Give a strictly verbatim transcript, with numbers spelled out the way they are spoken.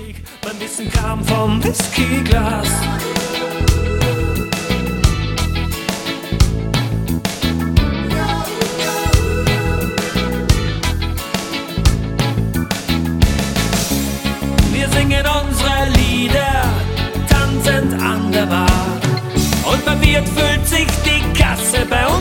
Krieg, mein Wissen kam vom Whiskyglas. Wir singen unsere Lieder, tanzend an der Bar. Und verwirrt füllt sich die Kasse bei uns.